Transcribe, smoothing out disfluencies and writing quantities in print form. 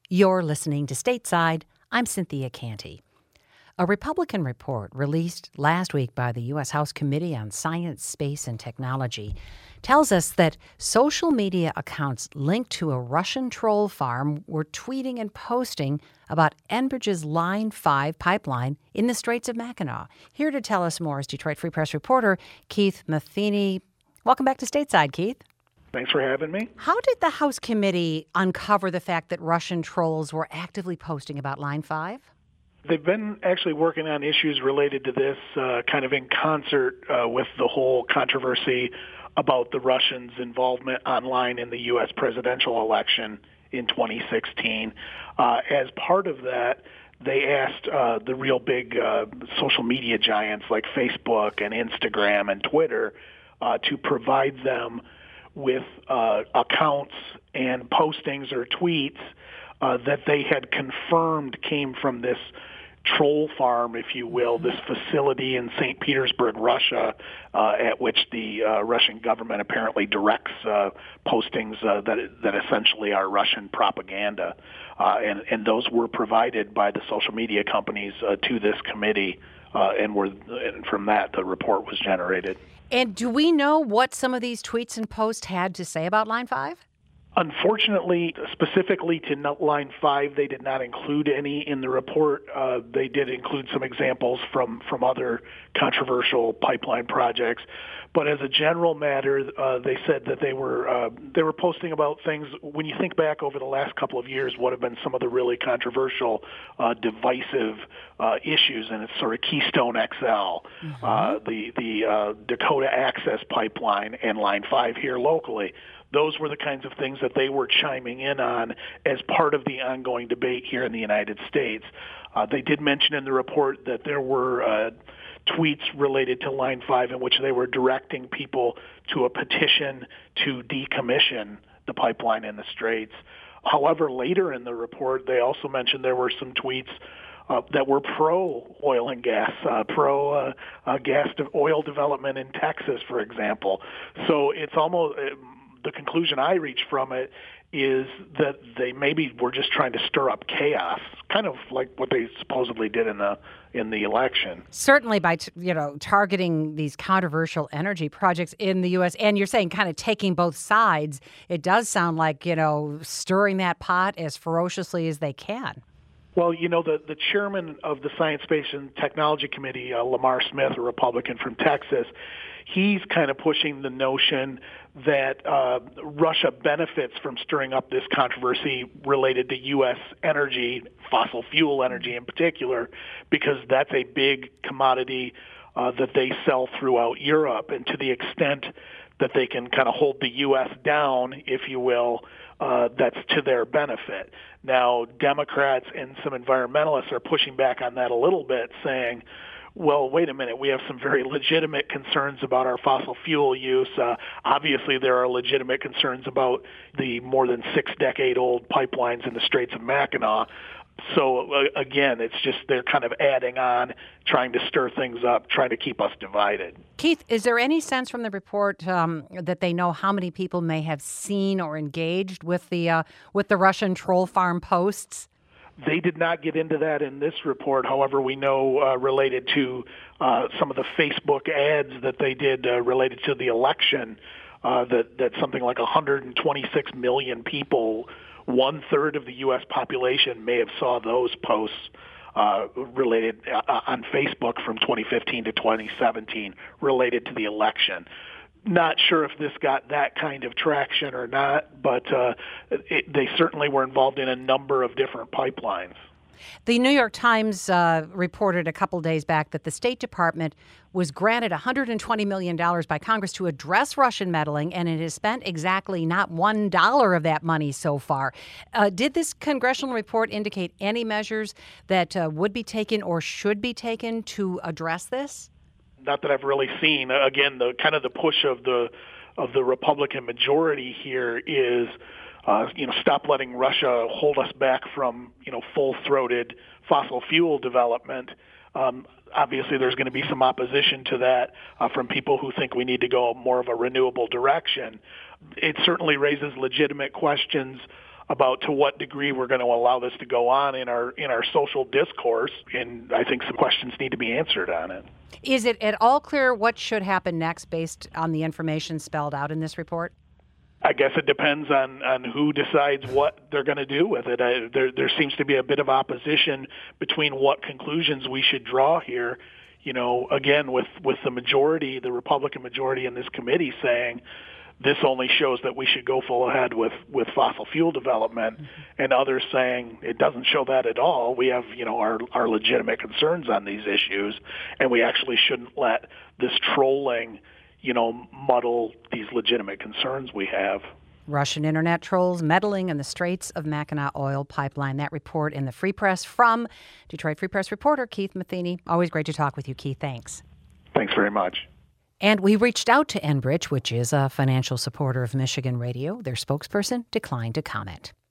You're listening to Stateside. I'm Cynthia Canty. A Republican report released last week by the U.S. House Committee on Science, Space, and Technology tells us that social media accounts linked to a Russian troll farm were tweeting and posting about Enbridge's Line 5 pipeline in the Straits of Mackinac. Here to tell us more is Detroit Free Press reporter Keith Matheny. Welcome back to Stateside, Keith. Thanks for having me. How did the House Committee uncover the fact that Russian trolls were actively posting about Line 5? They've been actually working on issues related to this kind of in concert with the whole controversy about the Russians' involvement online in the U.S. presidential election in 2016. As part of that, they asked the real big social media giants like Facebook and Instagram and Twitter to provide them with accounts and postings or tweets that they had confirmed came from this troll farm, if you will, this facility in St. Petersburg, Russia, at which the Russian government apparently directs postings that essentially are Russian propaganda. And those were provided by the social media companies to this committee, and from that the report was generated. And do we know what some of these tweets and posts had to say about Line 5? Unfortunately, specifically to Line 5, they did not include any in the report. They did include some examples from other controversial pipeline projects. But as a general matter, they said that they were posting about things. When you think back over the last couple of years, what have been some of the really controversial, divisive issues, and it's sort of Keystone XL, the Dakota Access Pipeline, and Line 5 here locally. Those were the kinds of things that they were chiming in on as part of the ongoing debate here in the United States. They did mention in the report that there were tweets related to Line 5 in which they were directing people to a petition to decommission the pipeline in the Straits. However, later in the report, they also mentioned there were some tweets that were pro-oil and gas, gas to oil development in Texas, for example. So it's almost... the conclusion I reach from it is that they maybe were just trying to stir up chaos, kind of like what they supposedly did in the election. Certainly by targeting these controversial energy projects in the U.S. And you're saying kind of taking both sides. It does sound like stirring that pot as ferociously as they can. Well, the chairman of the Science, Space, and Technology Committee, Lamar Smith, a Republican from Texas, he's kind of pushing the notion that Russia benefits from stirring up this controversy related to U.S. energy, fossil fuel energy in particular, because that's a big commodity that they sell throughout Europe. And to the extent that they can kind of hold the U.S. down, if you will, that's to their benefit. Now, Democrats and some environmentalists are pushing back on that a little bit, saying, well, wait a minute, we have some very legitimate concerns about our fossil fuel use. Obviously, there are legitimate concerns about the more than 6-decade-old pipelines in the Straits of Mackinac. So, again, it's just they're kind of adding on, trying to stir things up, trying to keep us divided. Keith, is there any sense from the report that they know how many people may have seen or engaged with the Russian troll farm posts? They did not get into that in this report. However, we know related to some of the Facebook ads that they did related to the election, that something like 126 million people, 1/3 of the U.S. population, may have saw those posts related on Facebook from 2015 to 2017 related to the election. Not sure if this got that kind of traction or not, but they certainly were involved in a number of different pipelines. The New York Times reported a couple days back that the State Department was granted $120 million by Congress to address Russian meddling, and it has spent exactly not $1 of that money so far. Did this congressional report indicate any measures that would be taken or should be taken to address this? Not that I've really seen. Again, the kind of the push of the Republican majority here is, stop letting Russia hold us back from, full-throated fossil fuel development. Obviously, there's going to be some opposition to that from people who think we need to go more of a renewable direction. It certainly raises legitimate questions about to what degree we're going to allow this to go on in our social discourse, and I think some questions need to be answered on it. Is it at all clear what should happen next based on the information spelled out in this report? I guess it depends on who decides what they're going to do with it. There seems to be a bit of opposition between what conclusions we should draw here. You know, again, with the majority, the Republican majority in this committee saying this only shows that we should go full ahead with fossil fuel development, and others saying it doesn't show that at all. We have, our legitimate concerns on these issues, and we actually shouldn't let this trolling, muddle these legitimate concerns we have. Russian internet trolls meddling in the Straits of Mackinac oil pipeline. That report in the Free Press from Detroit Free Press reporter Keith Matheny. Always great to talk with you, Keith. Thanks. Thanks very much. And we reached out to Enbridge, which is a financial supporter of Michigan Radio. Their spokesperson declined to comment.